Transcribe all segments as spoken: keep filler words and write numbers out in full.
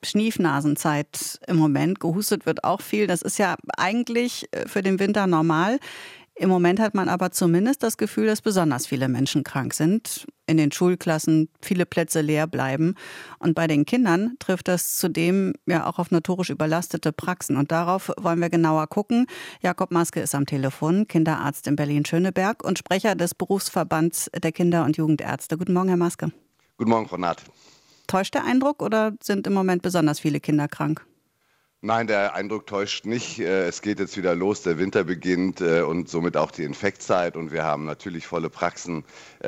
Schniefnasenzeit im Moment. Gehustet wird auch viel. Das ist ja eigentlich für den Winter normal. Im Moment hat man aber zumindest das Gefühl, dass besonders viele Menschen krank sind. In den Schulklassen viele Plätze leer bleiben. Und bei den Kindern trifft das zudem ja auch auf notorisch überlastete Praxen. Und darauf wollen wir genauer gucken. Jakob Maske ist am Telefon, Kinderarzt in Berlin-Schöneberg und Sprecher des Berufsverbands der Kinder- und Jugendärzte. Guten Morgen, Herr Maske. Guten Morgen, Frau Naht. Täuscht der Eindruck oder sind im Moment besonders viele Kinder krank? Nein, der Eindruck täuscht nicht. Es geht jetzt wieder los, der Winter beginnt und somit auch die Infektzeit. Und wir haben natürlich volle Praxen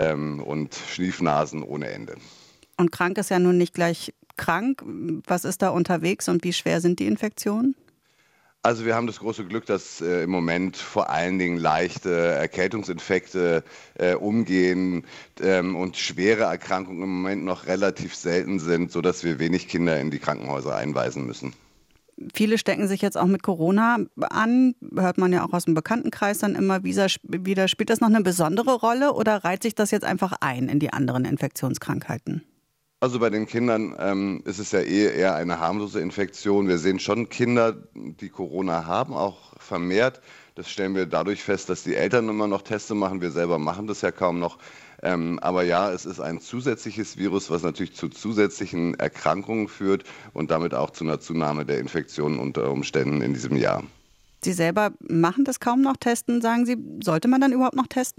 und Schniefnasen ohne Ende. Und krank ist ja nun nicht gleich krank. Was ist da unterwegs und wie schwer sind die Infektionen? Also wir haben das große Glück, dass äh, im Moment vor allen Dingen leichte Erkältungsinfekte äh, umgehen ähm, und schwere Erkrankungen im Moment noch relativ selten sind, sodass wir wenig Kinder in die Krankenhäuser einweisen müssen. Viele stecken sich jetzt auch mit Corona an, hört man ja auch aus dem Bekanntenkreis dann immer wieder. Spielt das noch eine besondere Rolle oder reiht sich das jetzt einfach ein in die anderen Infektionskrankheiten? Also bei den Kindern ähm, ist es ja eh eher eine harmlose Infektion. Wir sehen schon Kinder, die Corona haben, auch vermehrt. Das stellen wir dadurch fest, dass die Eltern immer noch Teste machen. Wir selber machen das ja kaum noch. Ähm, aber ja, es ist ein zusätzliches Virus, was natürlich zu zusätzlichen Erkrankungen führt und damit auch zu einer Zunahme der Infektionen unter Umständen in diesem Jahr. Sie selber machen das kaum noch testen, sagen Sie. Sollte man dann überhaupt noch testen?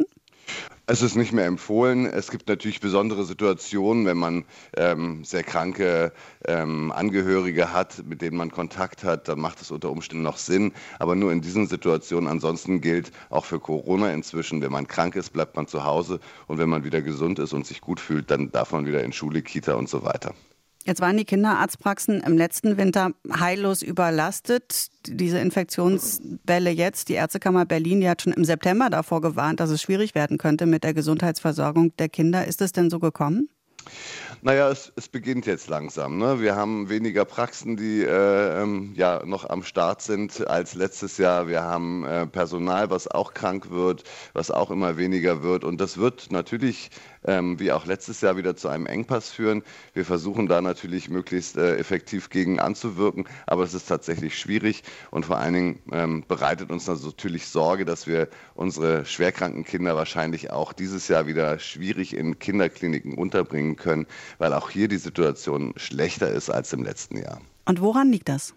Es ist nicht mehr empfohlen. Es gibt natürlich besondere Situationen, wenn man ähm, sehr kranke ähm, Angehörige hat, mit denen man Kontakt hat, dann macht es unter Umständen noch Sinn. Aber nur in diesen Situationen. Ansonsten gilt auch für Corona inzwischen, wenn man krank ist, bleibt man zu Hause. Und wenn man wieder gesund ist und sich gut fühlt, dann darf man wieder in Schule, Kita und so weiter. Jetzt waren die Kinderarztpraxen im letzten Winter heillos überlastet. Diese Infektionswelle jetzt, die Ärztekammer Berlin, die hat schon im September davor gewarnt, dass es schwierig werden könnte mit der Gesundheitsversorgung der Kinder. Ist es denn so gekommen? Naja, es, es beginnt jetzt langsam. Ne? Wir haben weniger Praxen, die äh, ähm, ja noch am Start sind als letztes Jahr. Wir haben äh, Personal, was auch krank wird, was auch immer weniger wird. Und das wird natürlich, ähm, wie auch letztes Jahr, wieder zu einem Engpass führen. Wir versuchen da natürlich möglichst äh, effektiv gegen anzuwirken. Aber es ist tatsächlich schwierig. Und vor allen Dingen ähm, bereitet uns das natürlich Sorge, dass wir unsere schwerkranken Kinder wahrscheinlich auch dieses Jahr wieder schwierig in Kinderkliniken unterbringen können, weil auch hier die Situation schlechter ist als im letzten Jahr. Und woran liegt das?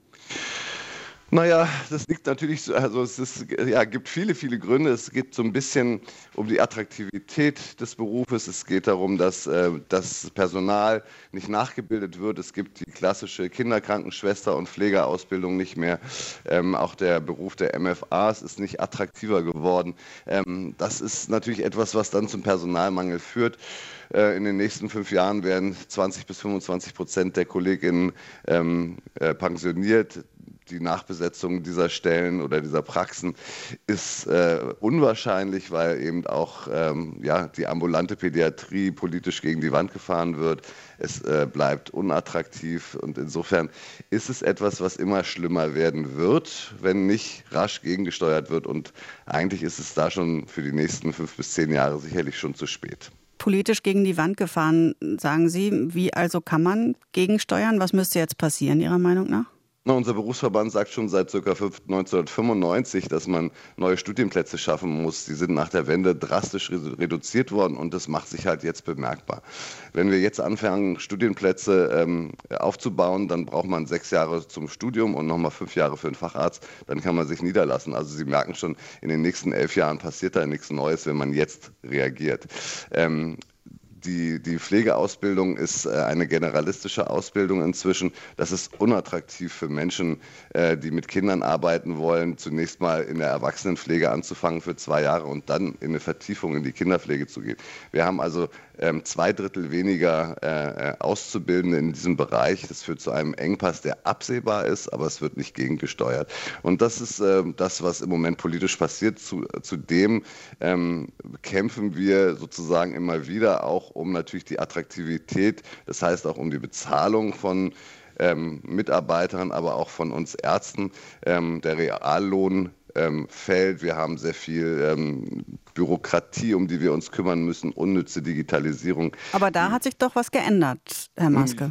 Naja, das liegt natürlich so, also es ist, ja, gibt viele, viele Gründe. Es geht so ein bisschen um die Attraktivität des Berufes. Es geht darum, dass äh, das Personal nicht nachgebildet wird. Es gibt die klassische Kinderkrankenschwester- und Pflegeausbildung nicht mehr. Ähm, auch der Beruf der M F As ist nicht attraktiver geworden. Ähm, das ist natürlich etwas, was dann zum Personalmangel führt. Äh, in den nächsten fünf Jahren werden zwanzig bis fünfundzwanzig Prozent der KollegInnen ähm, äh, pensioniert. Die Nachbesetzung dieser Stellen oder dieser Praxen ist äh, unwahrscheinlich, weil eben auch ähm, ja, die ambulante Pädiatrie politisch gegen die Wand gefahren wird. Es äh, bleibt unattraktiv und insofern ist es etwas, was immer schlimmer werden wird, wenn nicht rasch gegengesteuert wird. Und eigentlich ist es da schon für die nächsten fünf bis zehn Jahre sicherlich schon zu spät. Politisch gegen die Wand gefahren, sagen Sie. Wie also kann man gegensteuern? Was müsste jetzt passieren, Ihrer Meinung nach? Na, unser Berufsverband sagt schon seit ca. neunzehnhundertfünfundneunzig, dass man neue Studienplätze schaffen muss. Die sind nach der Wende drastisch reduziert worden und das macht sich halt jetzt bemerkbar. Wenn wir jetzt anfangen, Studienplätze ähm, aufzubauen, dann braucht man sechs Jahre zum Studium und nochmal fünf Jahre für einen Facharzt. Dann kann man sich niederlassen. Also Sie merken schon, in den nächsten elf Jahren passiert da nichts Neues, wenn man jetzt reagiert. Ähm, Die, die Pflegeausbildung ist äh, eine generalistische Ausbildung inzwischen. Das ist unattraktiv für Menschen, äh, die mit Kindern arbeiten wollen, zunächst mal in der Erwachsenenpflege anzufangen für zwei Jahre und dann in eine Vertiefung in die Kinderpflege zu gehen. Wir haben also ähm, zwei Drittel weniger äh, Auszubildende in diesem Bereich. Das führt zu einem Engpass, der absehbar ist, aber es wird nicht gegengesteuert. Und das ist äh, das, was im Moment politisch passiert. Zu, zudem ähm, kämpfen wir sozusagen immer wieder auch um natürlich die Attraktivität, das heißt auch um die Bezahlung von ähm, Mitarbeitern, aber auch von uns Ärzten. Ähm, der Reallohn ähm, fällt. Wir haben sehr viel ähm, Bürokratie, um die wir uns kümmern müssen, unnütze Digitalisierung. Aber da hat sich doch was geändert, Herr Maske.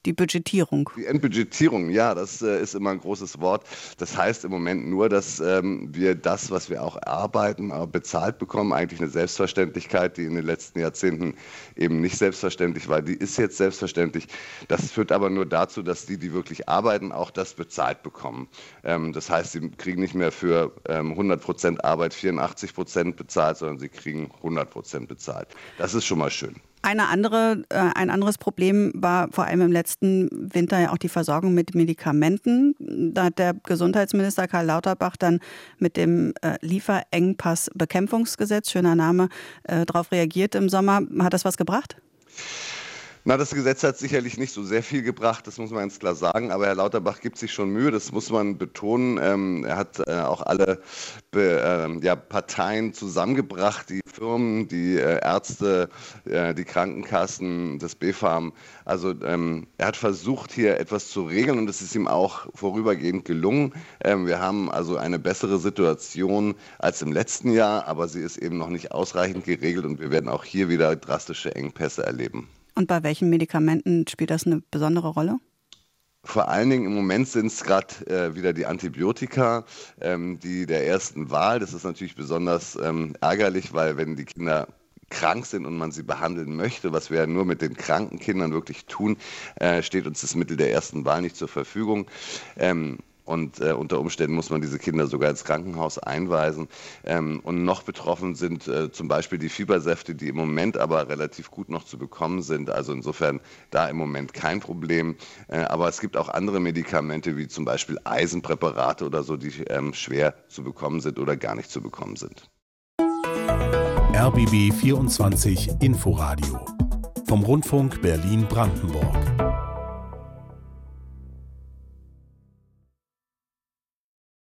die Budgetierung. Die Entbudgetierung, ja, das äh, ist immer ein großes Wort. Das heißt im Moment nur, dass ähm, wir das, was wir auch erarbeiten, äh, bezahlt bekommen. Eigentlich eine Selbstverständlichkeit, die in den letzten Jahrzehnten eben nicht selbstverständlich war. Die ist jetzt selbstverständlich. Das führt aber nur dazu, dass die, die wirklich arbeiten, auch das bezahlt bekommen. Ähm, das heißt, sie kriegen nicht mehr für ähm, hundert Prozent Arbeit vierundachtzig Prozent bezahlt, sondern sie kriegen hundert Prozent bezahlt. Das ist schon mal schön. Eine andere, äh, ein anderes Problem war vor allem im letzten Winter ja auch die Versorgung mit Medikamenten. Da hat der Gesundheitsminister Karl Lauterbach dann mit dem äh, Lieferengpassbekämpfungsgesetz, schöner Name, äh, darauf reagiert im Sommer. Hat das was gebracht? Na, das Gesetz hat sicherlich nicht so sehr viel gebracht, das muss man ganz klar sagen, aber Herr Lauterbach gibt sich schon Mühe, das muss man betonen. Ähm, er hat äh, auch alle Be, äh, ja, Parteien zusammengebracht, die Firmen, die äh, Ärzte, äh, die Krankenkassen, das B Fam. Also ähm, er hat versucht, hier etwas zu regeln und es ist ihm auch vorübergehend gelungen. Ähm, wir haben also eine bessere Situation als im letzten Jahr, aber sie ist eben noch nicht ausreichend geregelt und wir werden auch hier wieder drastische Engpässe erleben. Und bei welchen Medikamenten spielt das eine besondere Rolle? Vor allen Dingen im Moment sind es gerade äh, wieder die Antibiotika, ähm, die der ersten Wahl. Das ist natürlich besonders ähm, ärgerlich, weil wenn die Kinder krank sind und man sie behandeln möchte, was wir ja nur mit den kranken Kindern wirklich tun, äh, steht uns das Mittel der ersten Wahl nicht zur Verfügung. Ähm, Und äh, unter Umständen muss man diese Kinder sogar ins Krankenhaus einweisen. Ähm, und noch betroffen sind äh, zum Beispiel die Fiebersäfte, die im Moment aber relativ gut noch zu bekommen sind. Also insofern da im Moment kein Problem. Äh, aber es gibt auch andere Medikamente, wie zum Beispiel Eisenpräparate oder so, die ähm, schwer zu bekommen sind oder gar nicht zu bekommen sind. R B B vierundzwanzig Inforadio vom Rundfunk Berlin-Brandenburg.